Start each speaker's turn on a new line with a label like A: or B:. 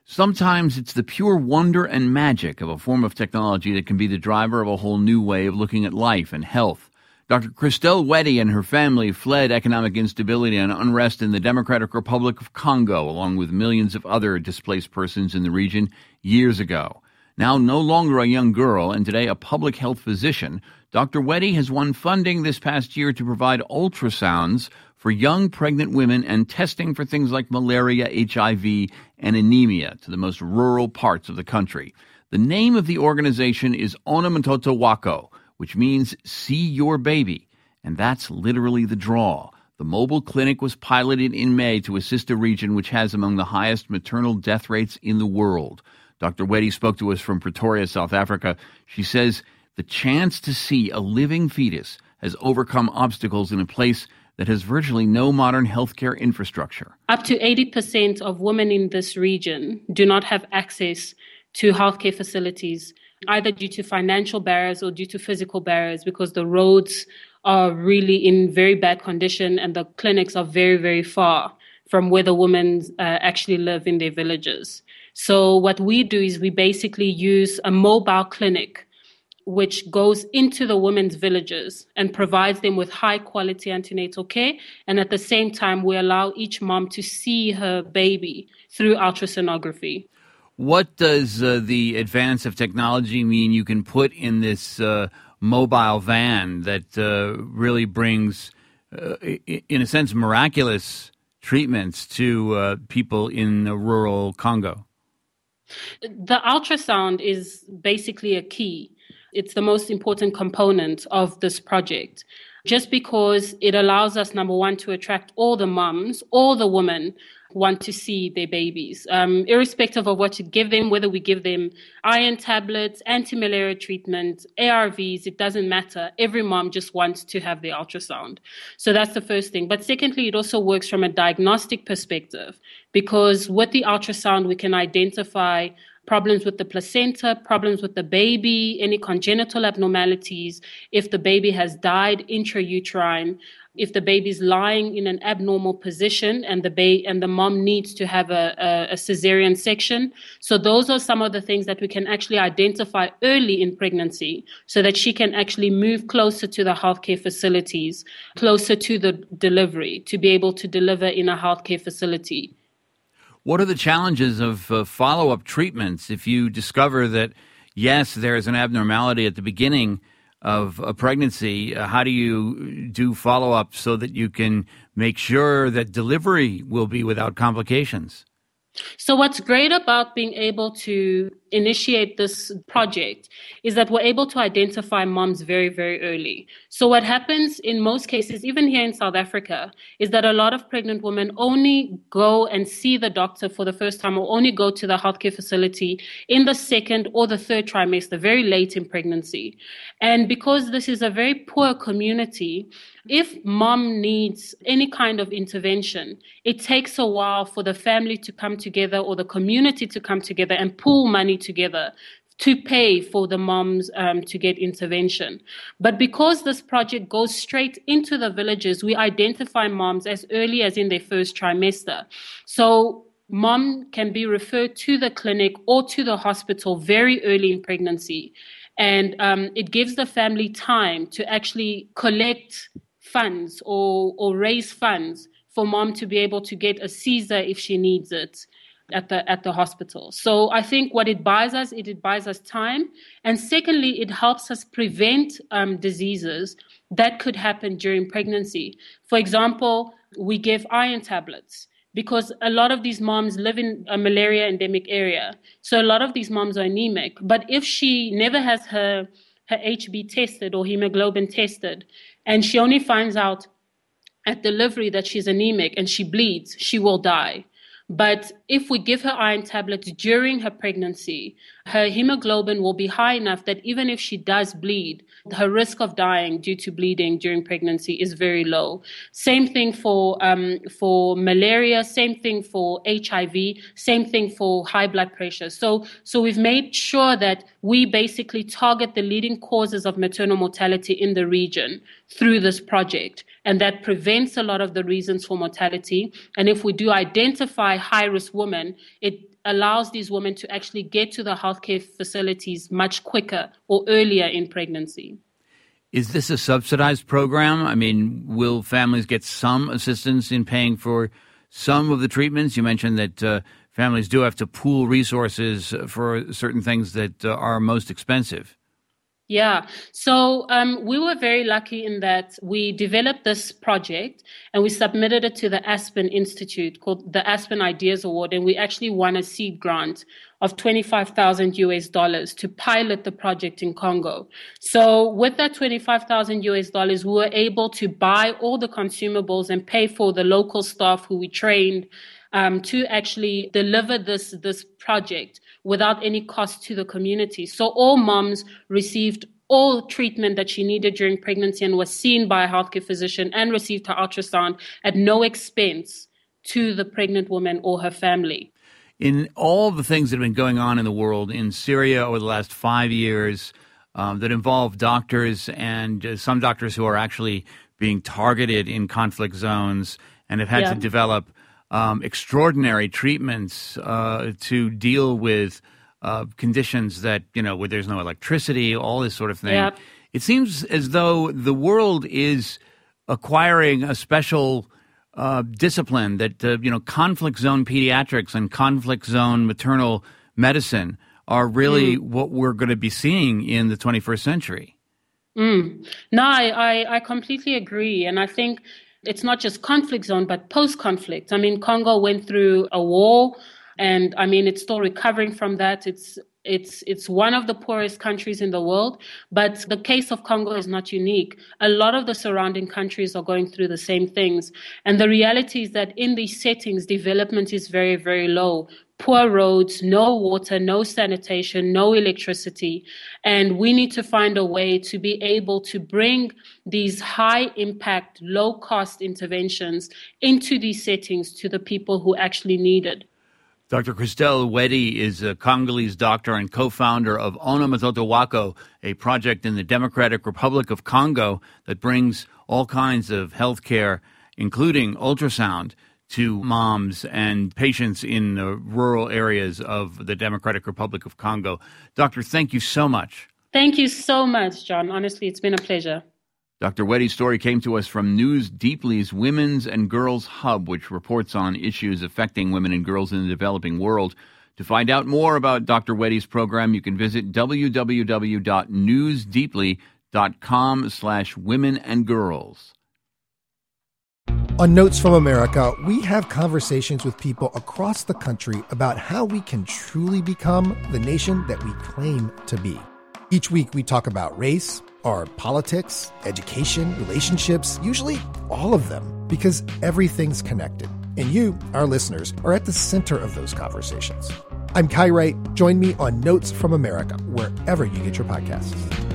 A: Sometimes it's the pure wonder and magic of a form of technology that can be the driver of a whole new way of looking at life and health. Dr. Christelle Wedi and her family fled economic instability and unrest in the Democratic Republic of Congo, along with millions of other displaced persons in the region years ago. Now no longer a young girl and today a public health physician, Dr. Wedi has won funding this past year to provide ultrasounds for young pregnant women and testing for things like malaria, HIV, and anemia to the most rural parts of the country. The name of the organization is Ona Mtoto Wako, which means see your baby, and that's literally the draw. The mobile clinic was piloted in May to assist a region which has among the highest maternal death rates in the world. Dr. Wedi spoke to us from Pretoria, South Africa. She says the chance to see a living fetus has overcome obstacles in a place that has virtually no modern healthcare infrastructure.
B: Up to 80% of women in this region do not have access to healthcare facilities, either due to financial barriers or due to physical barriers, because the roads are really in very bad condition and the clinics are very, very far from where the women actually live in their villages. So what we do is we basically use a mobile clinic which goes into the women's villages and provides them with high quality antenatal care. And at the same time, we allow each mom to see her baby through ultrasonography.
A: What does the advance of technology mean you can put in this mobile van that really brings, in a sense, miraculous treatments to people in the rural Congo?
B: The ultrasound is basically a key. It's the most important component of this project, just because it allows us, number one, to attract all the mums, all the women who want to see their babies, irrespective of what you give them, whether we give them iron tablets, anti-malaria treatment, ARVs, it doesn't matter. Every mom just wants to have their ultrasound. So that's the first thing. But secondly, it also works from a diagnostic perspective, because with the ultrasound, we can identify problems with the placenta, problems with the baby, any congenital abnormalities, if the baby has died intrauterine, if the baby's lying in an abnormal position and the mom needs to have a cesarean section. So those are some of the things that we can actually identify early in pregnancy so that she can actually move closer to the healthcare facilities, closer to the delivery, to be able to deliver in a healthcare facility.
A: What are the challenges of follow-up treatments if you discover that, yes, there is an abnormality at the beginning of a pregnancy? How do you do follow-up so that you can make sure that delivery will be without complications?
B: So what's great about being able to initiate this project is that we're able to identify moms very, very early. So what happens in most cases, even here in South Africa, is that a lot of pregnant women only go and see the doctor for the first time or only go to the healthcare facility in the second or the third trimester, very late in pregnancy. And because this is a very poor community, if mom needs any kind of intervention, it takes a while for the family to come together or the community to come together and pool money together to pay for the moms to get intervention. But because this project goes straight into the villages, we identify moms as early as in their first trimester. So mom can be referred to the clinic or to the hospital very early in pregnancy. And it gives the family time to actually collect funds or raise funds for mom to be able to get a Caesar if she needs it at the hospital. So I think what it buys us time. And secondly, it helps us prevent diseases that could happen during pregnancy. For example, we give iron tablets because a lot of these moms live in a malaria endemic area. So a lot of these moms are anemic. But if she never has her HB tested or hemoglobin tested, and she only finds out at delivery that she's anemic and she bleeds, she will die. But if we give her iron tablets during her pregnancy, her hemoglobin will be high enough that even if she does bleed, her risk of dying due to bleeding during pregnancy is very low. Same thing for malaria, same thing for HIV, same thing for high blood pressure. So we've made sure that we basically target the leading causes of maternal mortality in the region through this project. And that prevents a lot of the reasons for mortality. And if we do identify high-risk women, it allows these women to actually get to the healthcare facilities much quicker or earlier in pregnancy.
A: Is this a subsidized program? I mean, will families get some assistance in paying for some of the treatments? You mentioned that families do have to pool resources for certain things that are most expensive.
B: Yeah. So we were very lucky in that we developed this project and we submitted it to the Aspen Institute called the Aspen Ideas Award. And we actually won a seed grant of $25,000 to pilot the project in Congo. So with that $25,000, we were able to buy all the consumables and pay for the local staff who we trained to actually deliver this project without any cost to the community. So all moms received all treatment that she needed during pregnancy and was seen by a healthcare physician and received her ultrasound at no expense to the pregnant woman or her family.
A: In all the things that have been going on in the world, in Syria over the last 5 years, that involve doctors and some doctors who are actually being targeted in conflict zones and have had to develop extraordinary treatments to deal with conditions that, where there's no electricity, all this sort of thing. Yep. It seems as though the world is acquiring a special discipline that, conflict zone pediatrics and conflict zone maternal medicine are really what we're going to be seeing in the 21st century.
B: No, I completely agree. And I think it's not just conflict zone, but post-conflict. I mean, Congo went through a war, and I mean, it's still recovering from that. It's one of the poorest countries in the world, but the case of Congo is not unique. A lot of the surrounding countries are going through the same things. And the reality is that in these settings, development is very, very low. Poor roads, no water, no sanitation, no electricity. And we need to find a way to be able to bring these high impact, low cost interventions into these settings to the people who actually need it.
A: Dr. Christelle Wedi is a Congolese doctor and co-founder of Ona Mtoto Wako, a project in the Democratic Republic of Congo that brings all kinds of health care, including ultrasound, to moms and patients in the rural areas of the Democratic Republic of Congo. Doctor, thank you so much.
B: Thank you so much, John. Honestly, it's been a pleasure.
A: Dr. Wedi's story came to us from News Deeply's Women's and Girls Hub, which reports on issues affecting women and girls in the developing world. To find out more about Dr. Wedi's program, you can visit www.newsdeeply.com/womenandgirls.
C: On Notes from America, we have conversations with people across the country about how we can truly become the nation that we claim to be. Each week, we talk about race, our politics, education, relationships, usually all of them, because everything's connected. And you, our listeners, are at the center of those conversations. I'm Kai Wright. Join me on Notes from America, wherever you get your podcasts.